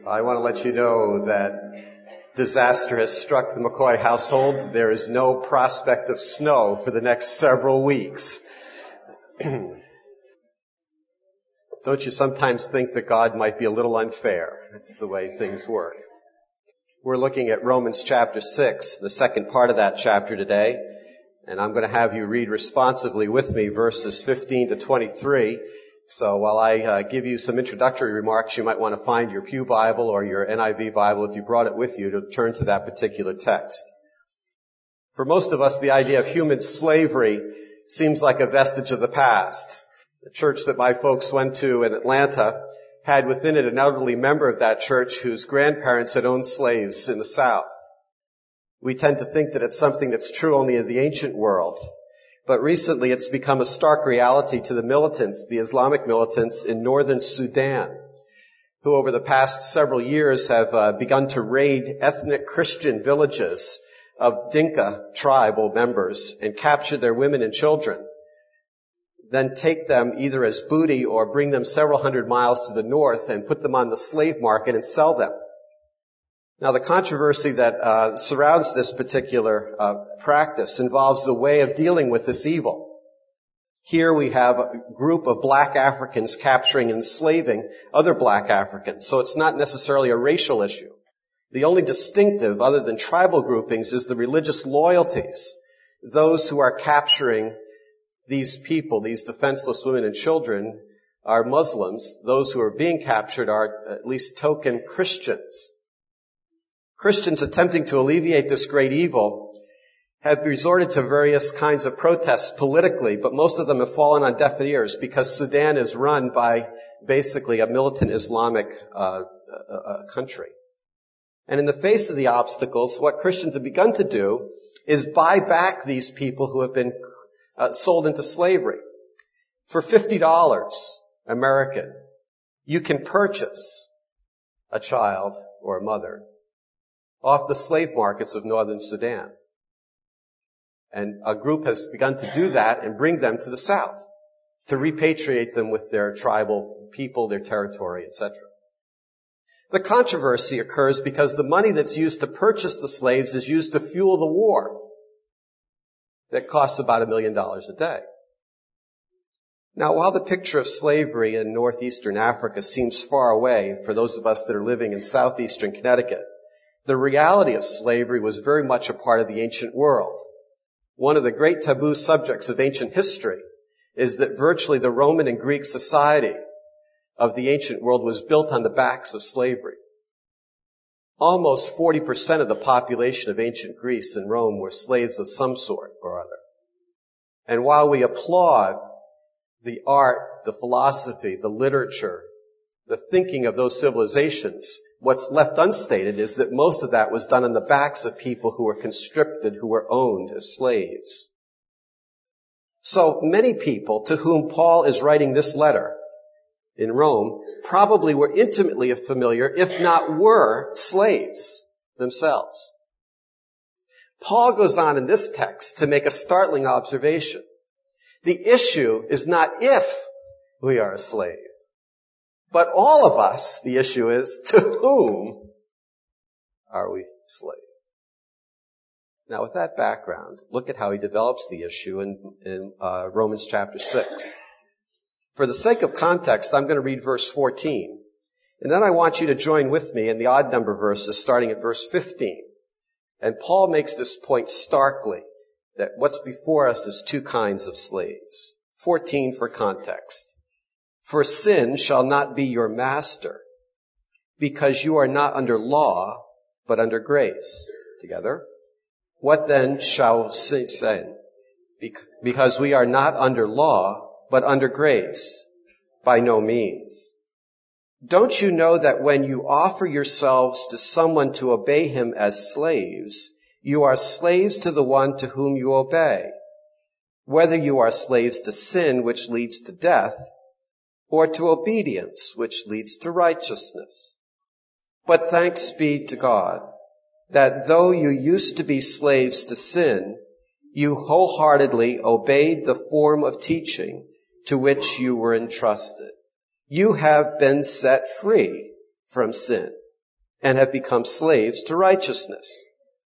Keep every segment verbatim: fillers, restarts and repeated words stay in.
I want to let you know that disaster has struck the McCoy household. There is no prospect of snow for the next several weeks. Don't you sometimes think that God might be a little unfair? That's the way things work. We're looking at Romans chapter six, the second part of that chapter today, and I'm going to have you read responsively with me verses fifteen to twenty-three. So while I uh, give you some introductory remarks, you might want to find your Pew Bible or your N I V Bible, if you brought it with you, to turn to that particular text. For most of us, the idea of human slavery seems like a vestige of the past. The church that my folks went to in Atlanta had within it an elderly member of that church whose grandparents had owned slaves in the South. We tend to think that it's something that's true only of the ancient world. But recently it's become a stark reality to the militants, the Islamic militants in northern Sudan, who over the past several years have uh, begun to raid ethnic Christian villages of Dinka tribal members and capture their women and children, then take them either as booty or bring them several hundred miles to the north and put them on the slave market and sell them. Now, the controversy that uh, surrounds this particular uh, practice involves the way of dealing with this evil. Here we have a group of black Africans capturing and enslaving other black Africans, so it's not necessarily a racial issue. The only distinctive, other than tribal groupings, is the religious loyalties. Those who are capturing these people, these defenseless women and children, are Muslims. Those who are being captured are at least token Christians. Christians attempting to alleviate this great evil have resorted to various kinds of protests politically, but most of them have fallen on deaf ears because Sudan is run by basically a militant Islamic uh, uh, country. And in the face of the obstacles, what Christians have begun to do is buy back these people who have been uh, sold into slavery. For fifty dollars American, you can purchase a child or a mother off the slave markets of northern Sudan. And a group has begun to do that and bring them to the south, to repatriate them with their tribal people, their territory, et cetera. The controversy occurs because the money that's used to purchase the slaves is used to fuel the war that costs about a million dollars a day. Now, while the picture of slavery in northeastern Africa seems far away for those of us that are living in southeastern Connecticut, the reality of slavery was very much a part of the ancient world. One of the great taboo subjects of ancient history is that virtually the Roman and Greek society of the ancient world was built on the backs of slavery. Almost forty percent of the population of ancient Greece and Rome were slaves of some sort or other. And while we applaud the art, the philosophy, the literature, the thinking of those civilizations, what's left unstated is that most of that was done on the backs of people who were conscripted, who were owned as slaves. So many people to whom Paul is writing this letter in Rome probably were intimately familiar, if not were, slaves themselves. Paul goes on in this text to make a startling observation. The issue is not if we are a slave, but all of us, the issue is, to whom are we slaves? Now, with that background, look at how he develops the issue in, in uh, Romans chapter six. For the sake of context, I'm going to read verse fourteen. And then I want you to join with me in the odd number verses starting at verse fifteen. And Paul makes this point starkly, that what's before us is two kinds of slaves. fourteen for context. For sin shall not be your master, because you are not under law, but under grace. Together. What then shall sin say? Because we are not under law, but under grace. By no means. Don't you know that when you offer yourselves to someone to obey him as slaves, you are slaves to the one to whom you obey, whether you are slaves to sin, which leads to death, or to obedience, which leads to righteousness. But thanks be to God, that though you used to be slaves to sin, you wholeheartedly obeyed the form of teaching to which you were entrusted. You have been set free from sin and have become slaves to righteousness.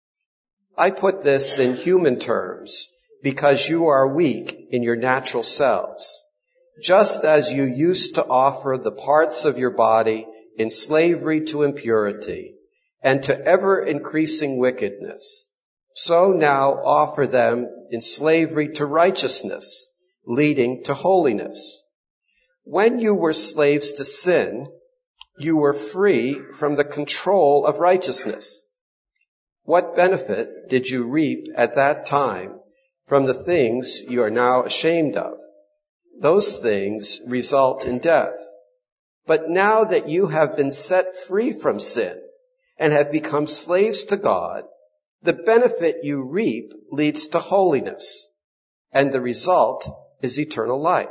I put this in human terms because you are weak in your natural selves, just as you used to offer the parts of your body in slavery to impurity and to ever-increasing wickedness. So now offer them in slavery to righteousness, leading to holiness. When you were slaves to sin, you were free from the control of righteousness. What benefit did you reap at that time from the things you are now ashamed of? Those things result in death. But now that you have been set free from sin and have become slaves to God, the benefit you reap leads to holiness, and the result is eternal life.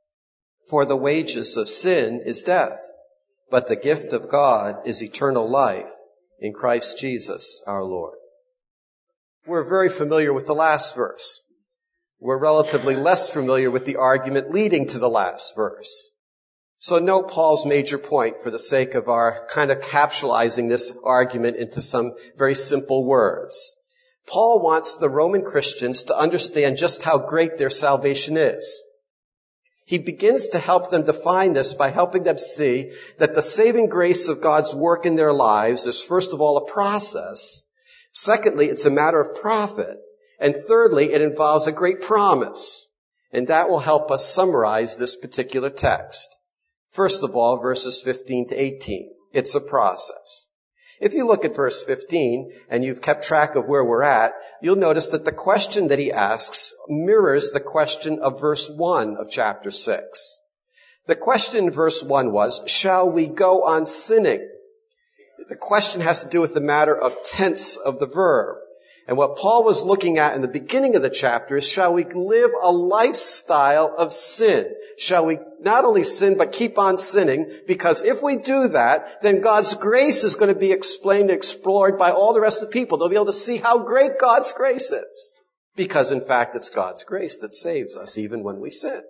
For the wages of sin is death, but the gift of God is eternal life in Christ Jesus our Lord. We're very familiar with the last verse. We're relatively less familiar with the argument leading to the last verse. So note Paul's major point for the sake of our kind of capsulizing this argument into some very simple words. Paul wants the Roman Christians to understand just how great their salvation is. He begins to help them define this by helping them see that the saving grace of God's work in their lives is first of all a process. Secondly, it's a matter of profit. And thirdly, it involves a great promise. And that will help us summarize this particular text. First of all, verses fifteen to eighteen. It's a process. If you look at verse fifteen, and you've kept track of where we're at, you'll notice that the question that he asks mirrors the question of verse one of chapter six. The question in verse one was, shall we go on sinning? The question has to do with the matter of tense of the verb. And what Paul was looking at in the beginning of the chapter is, shall we live a lifestyle of sin? Shall we not only sin, but keep on sinning? Because if we do that, then God's grace is going to be explained and explored by all the rest of the people. They'll be able to see how great God's grace is. Because in fact, it's God's grace that saves us even when we sin.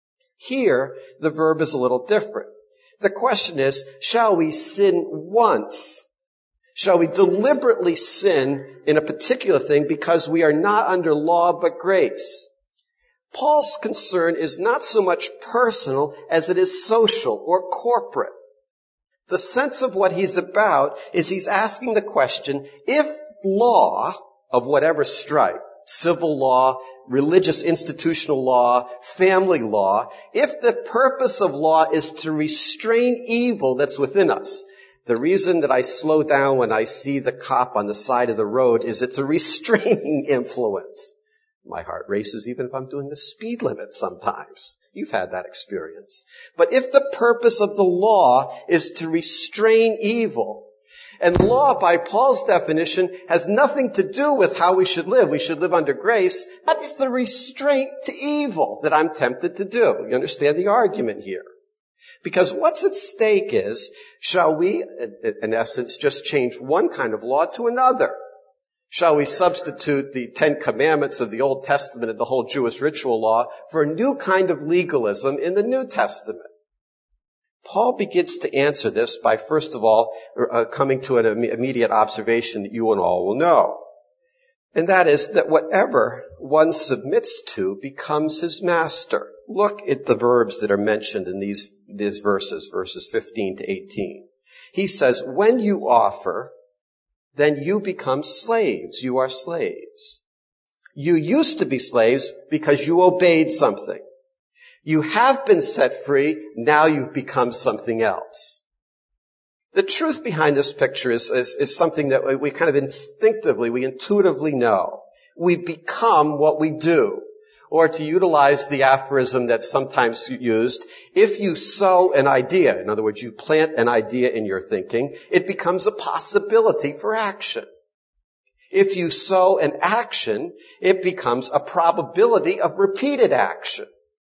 Here, the verb is a little different. The question is, shall we sin once? Shall we deliberately sin in a particular thing because we are not under law but grace? Paul's concern is not so much personal as it is social or corporate. The sense of what he's about is he's asking the question, if law of whatever stripe, civil law, religious institutional law, family law, if the purpose of law is to restrain evil that's within us, the reason that I slow down when I see the cop on the side of the road is it's a restraining influence. My heart races even if I'm doing the speed limit sometimes. You've had that experience. But if the purpose of the law is to restrain evil, and law, by Paul's definition, has nothing to do with how we should live. We should live under grace. That is the restraint to evil that I'm tempted to do. You understand the argument here? Because what's at stake is, shall we, in essence, just change one kind of law to another? Shall we substitute the Ten Commandments of the Old Testament and the whole Jewish ritual law for a new kind of legalism in the New Testament? Paul begins to answer this by, first of all, uh, coming to an im- immediate observation that you and all will know. And that is that whatever one submits to becomes his master. Look at the verbs that are mentioned in these, these verses, verses fifteen to eighteen. He says, when you offer, then you become slaves. You are slaves. You used to be slaves because you obeyed something. You have been set free. Now you've become something else. The truth behind this picture is, is, is something that we kind of instinctively, we intuitively know. We become what we do. Or to utilize the aphorism that's sometimes used, if you sow an idea, in other words, you plant an idea in your thinking, it becomes a possibility for action. If you sow an action, it becomes a probability of repeated action.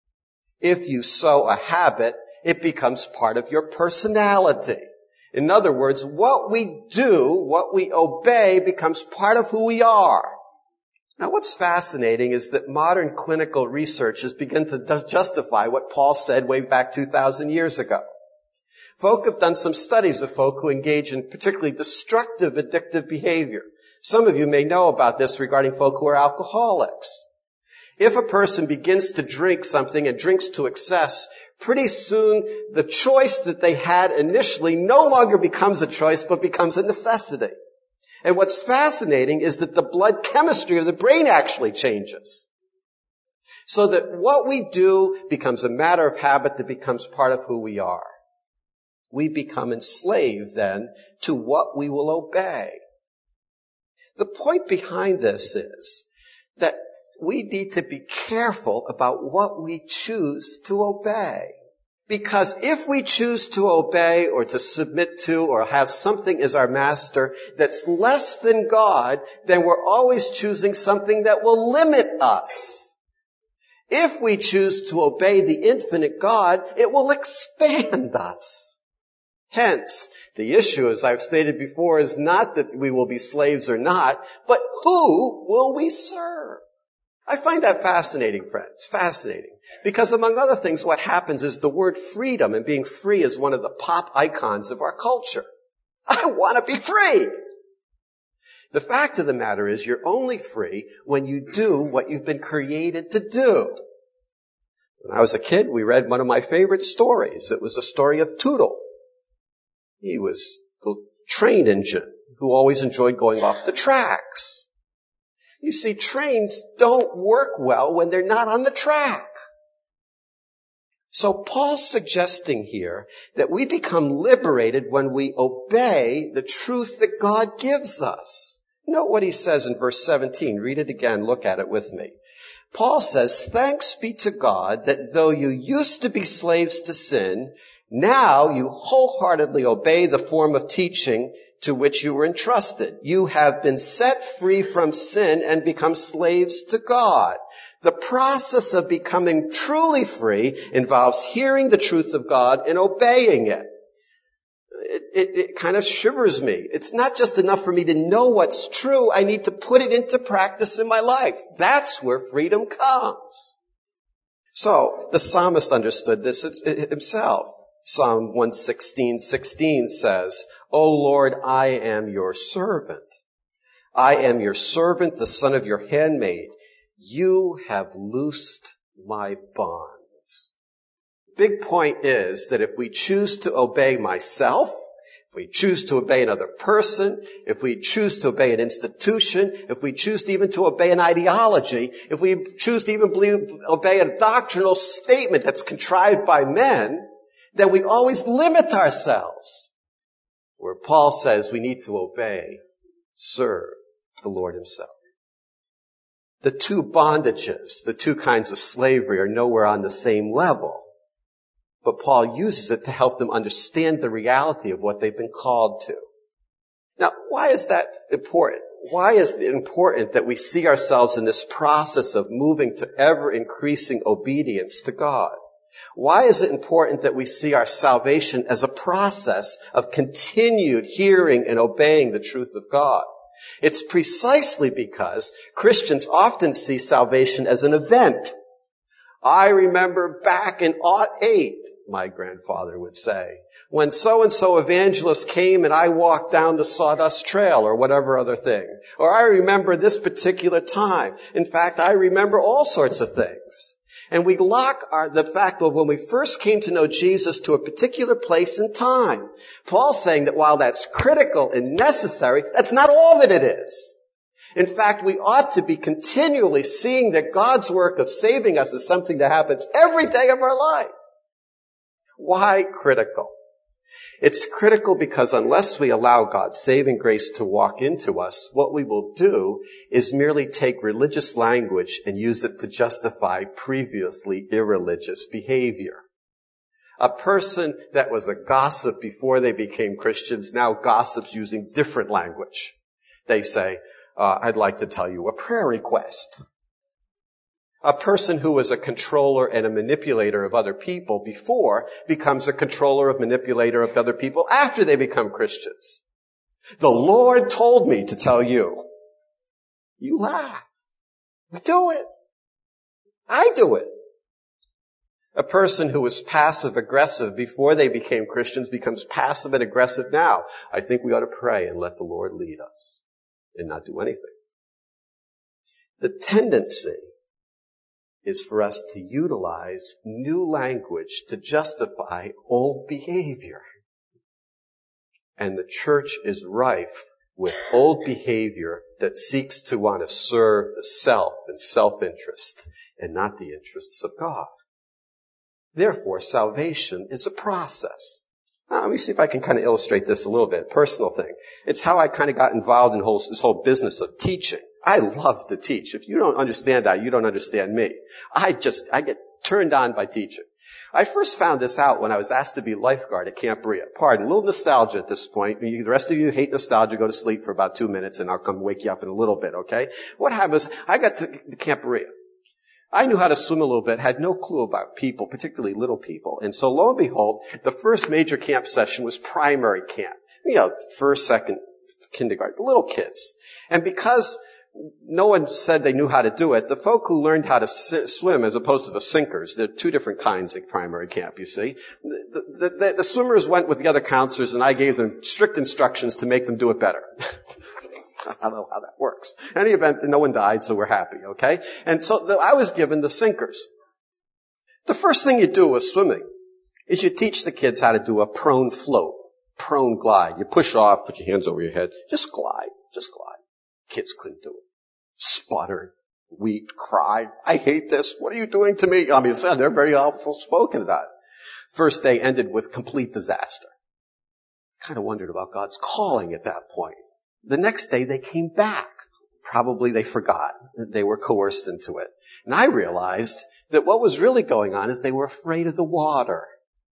If you sow a habit, it becomes part of your personality. In other words, what we do, what we obey, becomes part of who we are. Now, what's fascinating is that modern clinical research has begun to justify what Paul said way back two thousand years ago. Folk have done some studies of folk who engage in particularly destructive, addictive behavior. Some of you may know about this regarding folk who are alcoholics. If a person begins to drink something and drinks to excess, pretty soon the choice that they had initially no longer becomes a choice but becomes a necessity. And what's fascinating is that the blood chemistry of the brain actually changes. So that what we do becomes a matter of habit that becomes part of who we are. We become enslaved then to what we will obey. The point behind this is that we need to be careful about what we choose to obey. Because if we choose to obey or to submit to or have something as our master that's less than God, then we're always choosing something that will limit us. If we choose to obey the infinite God, it will expand us. Hence, the issue, as I've stated before, is not that we will be slaves or not, but who will we serve? I find that fascinating, friends, fascinating. Because among other things, what happens is the word freedom and being free is one of the pop icons of our culture. I want to be free! The fact of the matter is you're only free when you do what you've been created to do. When I was a kid, we read one of my favorite stories. It was a story of Tootle. He was the train engine who always enjoyed going off the tracks. You see, trains don't work well when they're not on the track. So Paul's suggesting here that we become liberated when we obey the truth that God gives us. Note what he says in verse seventeen. Read it again. Look at it with me. Paul says, "Thanks be to God that though you used to be slaves to sin, now you wholeheartedly obey the form of teaching to which you were entrusted. You have been set free from sin and become slaves to God." The process of becoming truly free involves hearing the truth of God and obeying it. It, it, it kind of shivers me. It's not just enough for me to know what's true. I need to put it into practice in my life. That's where freedom comes. So the psalmist understood this himself. Psalm one sixteen sixteen says, "O Lord, I am your servant. I am your servant, the son of your handmaid. You have loosed my bonds." Big point is that if we choose to obey myself, if we choose to obey another person, if we choose to obey an institution, if we choose to even to obey an ideology, if we choose to even believe, obey a doctrinal statement that's contrived by men, then we always limit ourselves. Where Paul says we need to obey, serve the Lord himself. The two bondages, the two kinds of slavery are nowhere on the same level. But Paul uses it to help them understand the reality of what they've been called to. Now, why is that important? Why is it important that we see ourselves in this process of moving to ever-increasing obedience to God? Why is it important that we see our salvation as a process of continued hearing and obeying the truth of God? It's precisely because Christians often see salvation as an event. I remember back in aught eight, my grandfather would say, when so-and-so evangelist came and I walked down the Sawdust Trail or whatever other thing. Or I remember this particular time. In fact, I remember all sorts of things. And we lock our, the fact of when we first came to know Jesus to a particular place and time. Paul's saying that while that's critical and necessary, that's not all that it is. In fact, we ought to be continually seeing that God's work of saving us is something that happens every day of our life. Why critical? It's critical because unless we allow God's saving grace to walk into us, what we will do is merely take religious language and use it to justify previously irreligious behavior. A person that was a gossip before they became Christians now gossips using different language. They say, uh, I'd like to tell you a prayer request. A person who was a controller and a manipulator of other people before becomes a controller and manipulator of other people after they become Christians. The Lord told me to tell you. You laugh. We do it. I do it. A person who was passive-aggressive before they became Christians becomes passive and aggressive now. I think we ought to pray and let the Lord lead us and not do anything. The tendency is for us to utilize new language to justify old behavior. And the church is rife with old behavior that seeks to want to serve the self and self-interest and not the interests of God. Therefore, salvation is a process. Now, let me see if I can kind of illustrate this a little bit. Personal thing. It's how I kind of got involved in whole, this whole business of teaching. I love to teach. If you don't understand that, you don't understand me. I just, I get turned on by teaching. I first found this out when I was asked to be lifeguard at Camp Berea. Pardon, a little nostalgia at this point. The rest of you hate nostalgia. Go to sleep for about two minutes and I'll come wake you up in a little bit, okay? What happens, I got to Camp Berea. I knew how to swim a little bit, had no clue about people, particularly little people. And so lo and behold, the first major camp session was primary camp. You know, first, second, kindergarten, little kids. And because no one said they knew how to do it, the folk who learned how to si- swim as opposed to the sinkers, there are two different kinds of primary camp, you see. The, the, the, the swimmers went with the other counselors and I gave them strict instructions to make them do it better. I don't know how that works. In any event, no one died, so we're happy, okay? And so the, I was given the sinkers. The first thing you do with swimming is you teach the kids how to do a prone float, prone glide. You push off, put your hands over your head, just glide, just glide. Kids couldn't do it. Sputtered, weeped, cried. I hate this. What are you doing to me? I mean, they're very helpful spoken about it. First day ended with complete disaster. Kind of wondered about God's calling at that point. The next day they came back. Probably they forgot. They were coerced into it. And I realized that what was really going on is they were afraid of the water.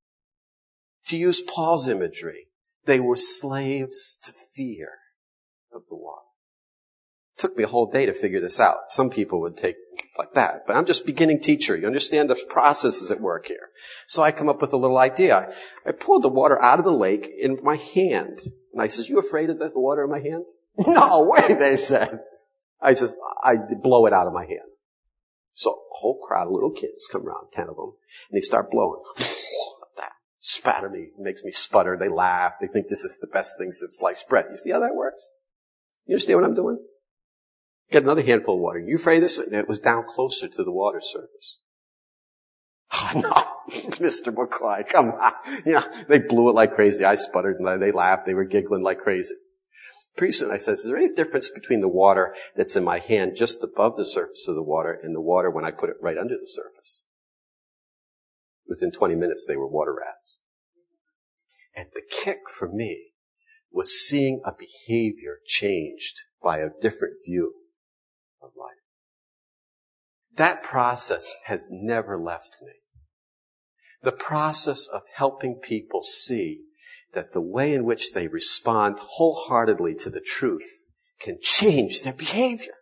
To use Paul's imagery, they were slaves to fear of the water. It took me a whole day to figure this out. Some people would take like that. But I'm just beginning teacher. You understand the processes at work here. So I come up with a little idea. I pulled the water out of the lake in my hand. And I says, you afraid of the water in my hand? No way, they said. I says, I blow it out of my hand. So a whole crowd of little kids come around, ten of them, and they start blowing. That spatter me, makes me sputter. They laugh. They think this is the best thing since sliced bread. You see how that works? You understand what I'm doing? Get another handful of water. You afraid of this? And it was down closer to the water surface. Oh, no, Mister McCoy, come on. You know, they blew it like crazy. I sputtered and they laughed. They were giggling like crazy. Pretty soon I said, is there any difference between the water that's in my hand just above the surface of the water and the water when I put it right under the surface? Within twenty minutes, they were water rats. And the kick for me was seeing a behavior changed by a different view of life. That process has never left me. The process of helping people see that the way in which they respond wholeheartedly to the truth can change their behavior.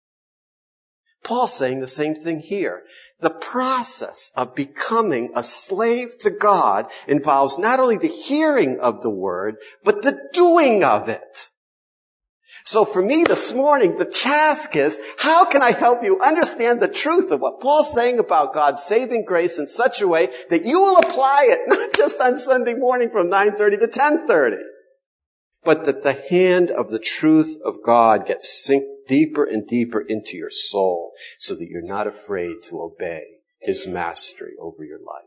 Paul's saying the same thing here. The process of becoming a slave to God involves not only the hearing of the word, but the doing of it. So for me this morning, the task is, how can I help you understand the truth of what Paul's saying about God's saving grace in such a way that you will apply it, not just on Sunday morning from nine thirty to ten thirty, but that the hand of the truth of God gets sink deeper and deeper into your soul so that you're not afraid to obey his mastery over your life.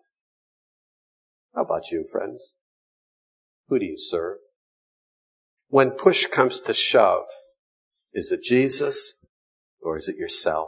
How about you, friends? Who do you serve? When push comes to shove, is it Jesus or is it yourself?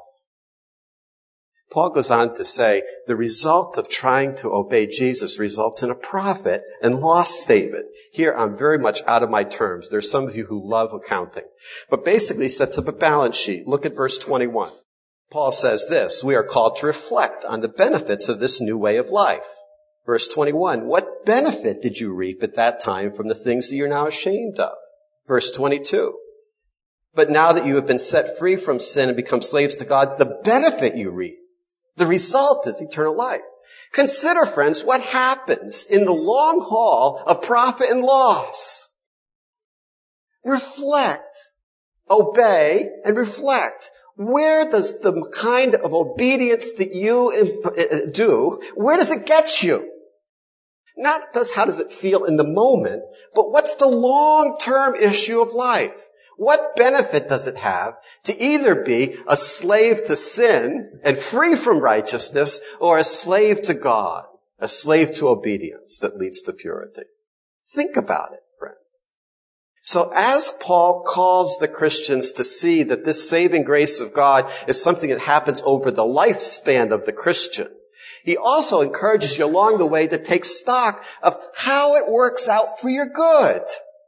Paul goes on to say, the result of trying to obey Jesus results in a profit and loss statement. Here I'm very much out of my terms. There's some of you who love accounting. But basically sets up a balance sheet. Look at verse twenty-one. Paul says this, we are called to reflect on the benefits of this new way of life. Verse twenty-one, what benefit did you reap at that time from the things that you're now ashamed of? Verse twenty-two, but now that you have been set free from sin and become slaves to God, the benefit you reap, the result is eternal life. Consider, friends, what happens in the long haul of profit and loss. Reflect, obey, and reflect. where does the kind of obedience that you do, where does it get you? Not just how does it feel in the moment, but what's the long-term issue of life? What benefit does it have to either be a slave to sin and free from righteousness, or a slave to God, a slave to obedience that leads to purity? Think about it, friends. So as Paul calls the Christians to see that this saving grace of God is something that happens over the lifespan of the Christian, he also encourages you along the way to take stock of how it works out for your good.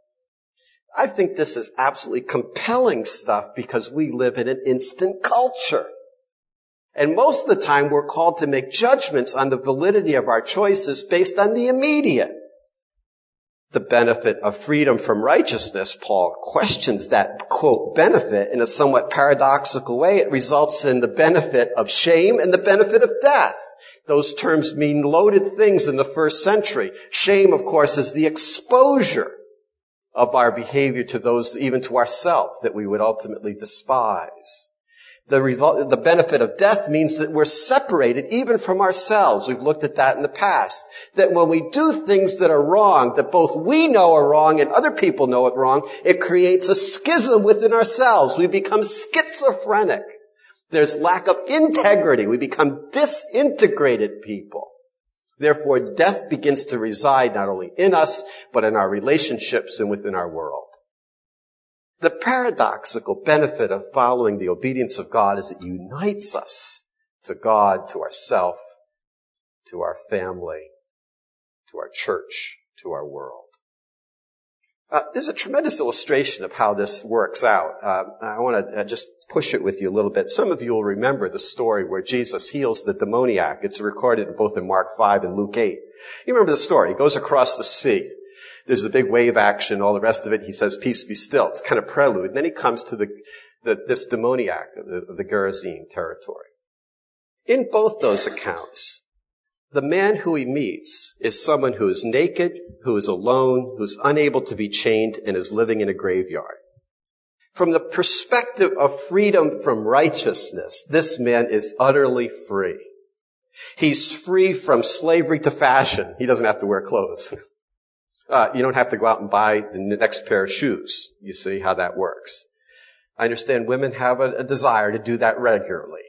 I think this is absolutely compelling stuff because we live in an instant culture. And most of the time we're called to make judgments on the validity of our choices based on the immediate. The benefit of freedom from righteousness, Paul questions that, quote, benefit in a somewhat paradoxical way. It results in the benefit of shame and the benefit of death. Those terms mean loaded things in the first century. Shame, of course, is the exposure of our behavior to those, even to ourselves, that we would ultimately despise. The, result, the benefit of death means that we're separated even from ourselves. We've looked at that in the past. That when we do things that are wrong, that both we know are wrong and other people know it wrong, it creates a schism within ourselves. We become schizophrenic. There's lack of integrity. We become disintegrated people. Therefore, death begins to reside not only in us, but in our relationships and within our world. The paradoxical benefit of following the obedience of God is it unites us to God, to ourself, to our family, to our church, to our world. Uh, there's a tremendous illustration of how this works out. Uh, I want to uh, just push it with you a little bit. Some of you will remember the story where Jesus heals the demoniac. It's recorded both in Mark five and Luke eight. You remember the story. He goes across the sea. There's the big wave action, all the rest of it. He says, peace be still. It's kind of prelude. And then he comes to the, the this demoniac of the, of the Gerasene territory. In both those accounts, the man who he meets is someone who is naked, who is alone, who's unable to be chained, and is living in a graveyard. From the perspective of freedom from righteousness, this man is utterly free. He's free from slavery to fashion. He doesn't have to wear clothes. Uh, you don't have to go out and buy the next pair of shoes. You see how that works. I understand women have a, a desire to do that regularly.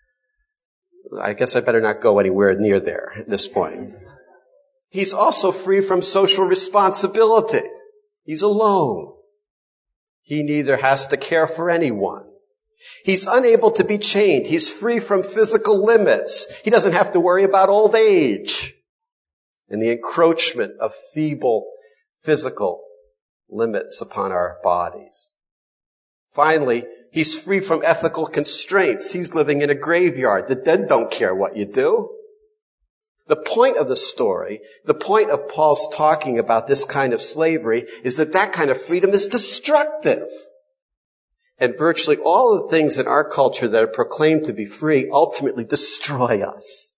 I guess I better not go anywhere near there at this point. He's also free from social responsibility. He's alone. He neither has to care for anyone. He's unable to be chained. He's free from physical limits. He doesn't have to worry about old age and the encroachment of feeble physical limits upon our bodies. Finally, he's free from ethical constraints. He's living in a graveyard. The dead don't care what you do. The point of the story, the point of Paul's talking about this kind of slavery, is that that kind of freedom is destructive. And virtually all of the things in our culture that are proclaimed to be free ultimately destroy us.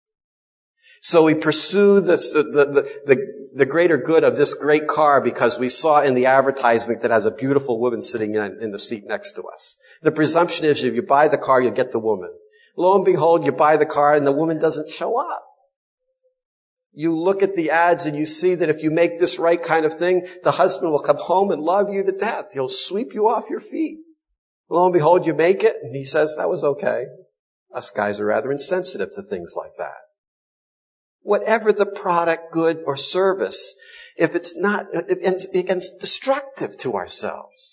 So we pursue this, the, the, the, the greater good of this great car because we saw in the advertisement that has a beautiful woman sitting in, in the seat next to us. The presumption is if you buy the car, you get the woman. Lo and behold, you buy the car and the woman doesn't show up. You look at the ads and you see that if you make this right kind of thing, the husband will come home and love you to death. He'll sweep you off your feet. Lo and behold, you make it and he says, that was okay. Us guys are rather insensitive to things like that. Whatever the product, good, or service, if it's not, it becomes destructive to ourselves.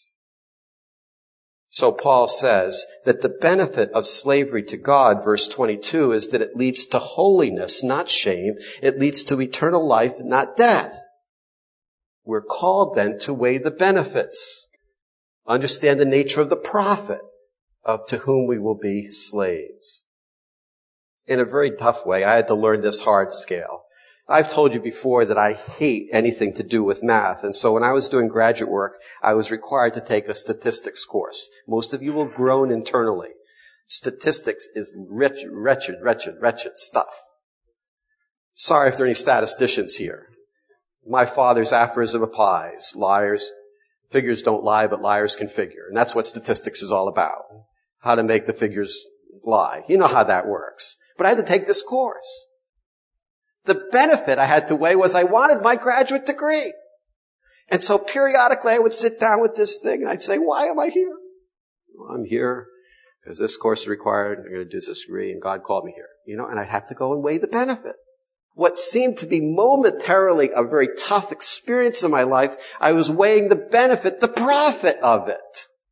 So Paul says that the benefit of slavery to God, verse twenty-two, is that it leads to holiness, not shame. It leads to eternal life, not death. We're called then to weigh the benefits, understand the nature of the profit of to whom we will be slaves. In a very tough way, I had to learn this hard scale. I've told you before that I hate anything to do with math. And so when I was doing graduate work, I was required to take a statistics course. Most of you will groan internally. Statistics is wretched, wretched, wretched, wretched stuff. Sorry if there are any statisticians here. My father's aphorism applies. Liars, figures don't lie, but liars can figure. And that's what statistics is all about. how to make the figures lie. You know how that works. But I had to take this course. The benefit I had to weigh was I wanted my graduate degree. And so periodically I would sit down with this thing and I'd say, why am I here? Well, I'm here because this course is required. I'm going to do this degree and God called me here. You know, and I'd have to go and weigh the benefit. What seemed to be momentarily a very tough experience in my life, I was weighing the benefit, the profit of it.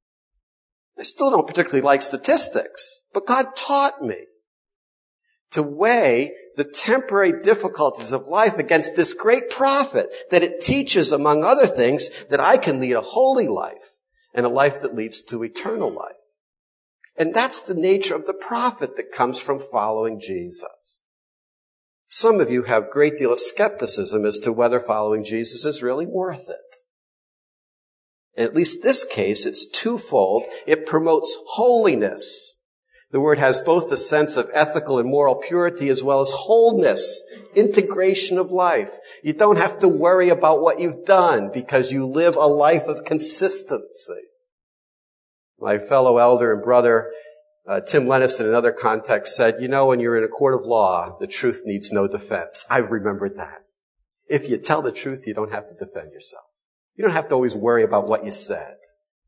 I still don't particularly like statistics, but God taught me to weigh the temporary difficulties of life against this great profit that it teaches, among other things, that I can lead a holy life and a life that leads to eternal life. And that's the nature of the profit that comes from following Jesus. Some of you have a great deal of skepticism as to whether following Jesus is really worth it. In at least this case, it's twofold. It promotes holiness. The word has both the sense of ethical and moral purity as well as wholeness, integration of life. You don't have to worry about what you've done because you live a life of consistency. My fellow elder and brother, uh, Tim Lennis, in another context said, you know, when you're in a court of law, the truth needs no defense. I've remembered that. If you tell the truth, you don't have to defend yourself. You don't have to always worry about what you said.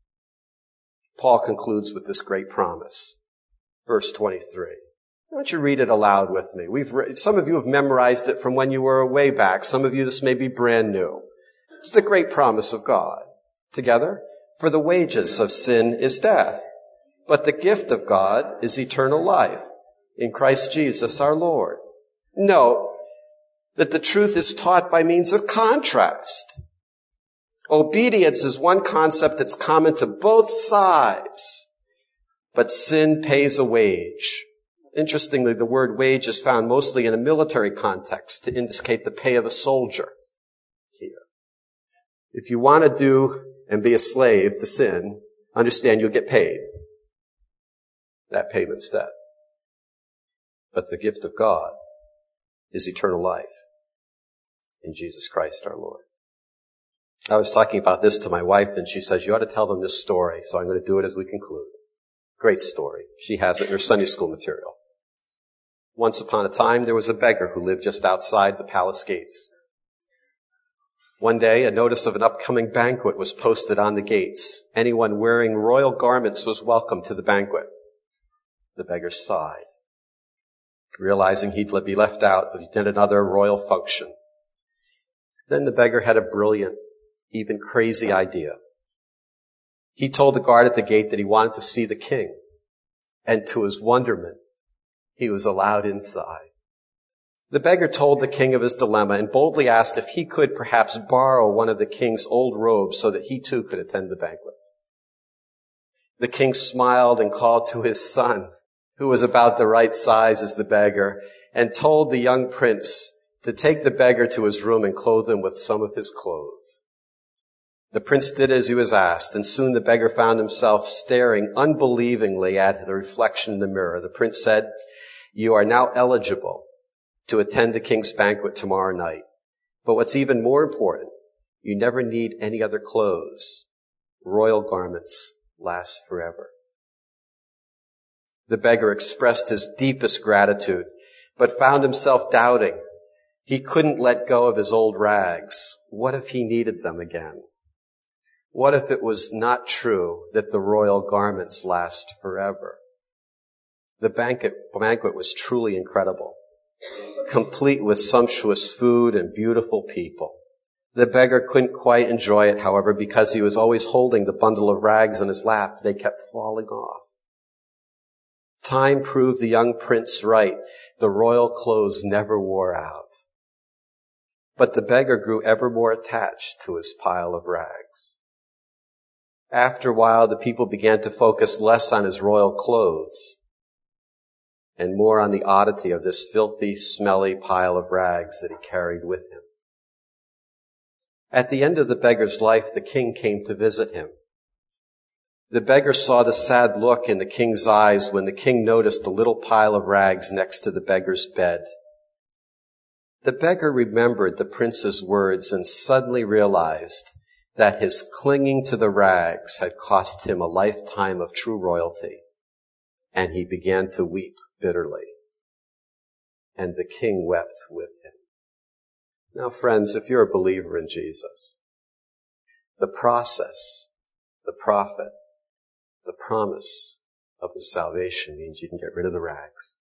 Paul concludes with this great promise. Verse twenty-three. Why don't you read it aloud with me? We've re- some of you have memorized it from when you were way back. Some of you, this may be brand new. It's the great promise of God. Together, for the wages of sin is death, but the gift of God is eternal life in Christ Jesus our Lord. Note that the truth is taught by means of contrast. Obedience is one concept that's common to both sides. But sin pays a wage. Interestingly, the word wage is found mostly in a military context to indicate the pay of a soldier here. If you want to do and be a slave to sin, understand you'll get paid. That payment's death. But the gift of God is eternal life in Jesus Christ our Lord. I was talking about this to my wife and she says, you ought to tell them this story, so I'm going to do it as we conclude. Great story. She has it in her Sunday school material. Once upon a time, there was a beggar who lived just outside the palace gates. One day, a notice of an upcoming banquet was posted on the gates. Anyone wearing royal garments was welcome to the banquet. The beggar sighed, realizing he'd be left out of yet another royal function. Then the beggar had a brilliant, even crazy idea. He told the guard at the gate that he wanted to see the king. And to his wonderment, he was allowed inside. The beggar told the king of his dilemma and boldly asked if he could perhaps borrow one of the king's old robes so that he too could attend the banquet. The king smiled and called to his son, who was about the right size as the beggar, and told the young prince to take the beggar to his room and clothe him with some of his clothes. The prince did as he was asked, and soon the beggar found himself staring unbelievingly at the reflection in the mirror. The prince said, you are now eligible to attend the king's banquet tomorrow night. But what's even more important, you never need any other clothes. Royal garments last forever. The beggar expressed his deepest gratitude, but found himself doubting. He couldn't let go of his old rags. What if he needed them again? What if it was not true that the royal garments last forever? The banquet, banquet was truly incredible, complete with sumptuous food and beautiful people. The beggar couldn't quite enjoy it, however, because he was always holding the bundle of rags in his lap. They kept falling off. Time proved the young prince right. The royal clothes never wore out. But the beggar grew ever more attached to his pile of rags. After a while, the people began to focus less on his royal clothes and more on the oddity of this filthy, smelly pile of rags that he carried with him. At the end of the beggar's life, the king came to visit him. The beggar saw the sad look in the king's eyes when the king noticed the little pile of rags next to the beggar's bed. The beggar remembered the prince's words and suddenly realized that his clinging to the rags had cost him a lifetime of true royalty and he began to weep bitterly. And the king wept with him. Now, friends, if you're a believer in Jesus, the process, the prophet, the promise of the salvation means you can get rid of the rags.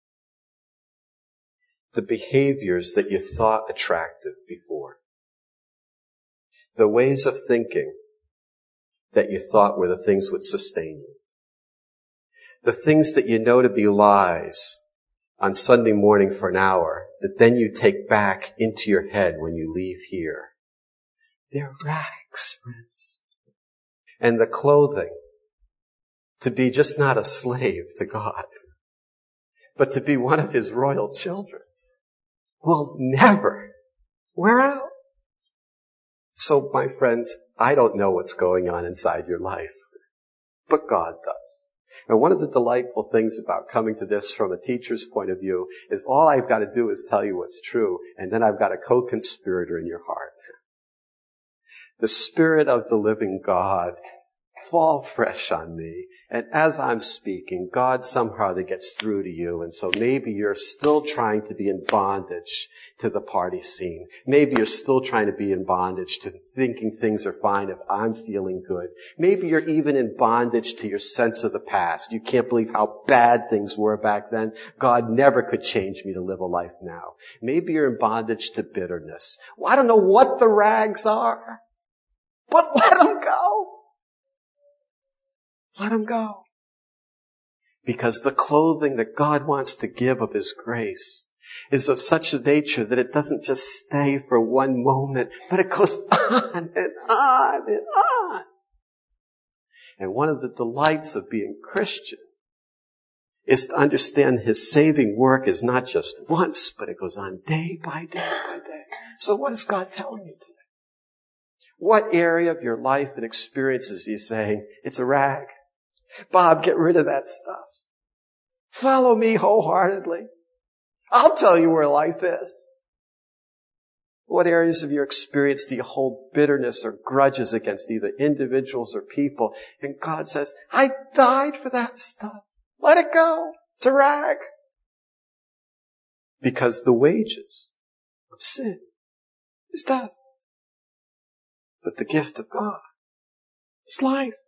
The behaviors that you thought attractive before. The ways of thinking that you thought were the things that would sustain you. The things that you know to be lies on Sunday morning for an hour that then you take back into your head when you leave here. They're rags, friends. And the clothing to be just not a slave to God, but to be one of his royal children will never wear out. So, my friends, I don't know what's going on inside your life, but God does. And one of the delightful things about coming to this from a teacher's point of view is all I've got to do is tell you what's true, and then I've got a co-conspirator in your heart. The Spirit of the living God fall fresh on me. And as I'm speaking, God somehow that gets through to you. And so maybe you're still trying to be in bondage to the party scene. Maybe you're still trying to be in bondage to thinking things are fine if I'm feeling good. Maybe you're even in bondage to your sense of the past. You can't believe how bad things were back then. God never could change me to live a life now. Maybe you're in bondage to bitterness. Well, I don't know what the rags are, but let them go. Let them go. Because the clothing that God wants to give of his grace is of such a nature that it doesn't just stay for one moment, but it goes on and on and on. And one of the delights of being Christian is to understand his saving work is not just once, but it goes on day by day by day. So what is God telling you today? What area of your life and experience is he saying, it's a rag? Bob, get rid of that stuff. Follow me wholeheartedly. I'll tell you where life is. What areas of your experience do you hold bitterness or grudges against either individuals or people? And God says, I died for that stuff. Let it go. It's a rag. Because the wages of sin is death. But the gift of God is life.